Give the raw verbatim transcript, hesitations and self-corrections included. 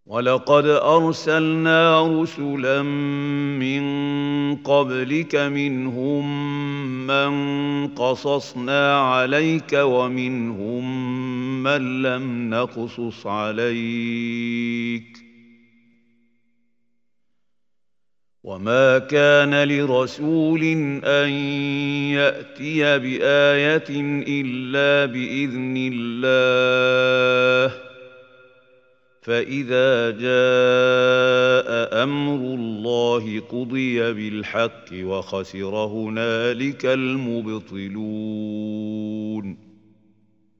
ولقد أرسلنا رسلا من قبلك منهم من قصصنا عليك ومنهم من لم نقصص عليك وما كان لرسول أن يأتي بآية إلا بإذن الله فإذا جاء أمر الله قضي بالحق وخسر هنالك المبطلون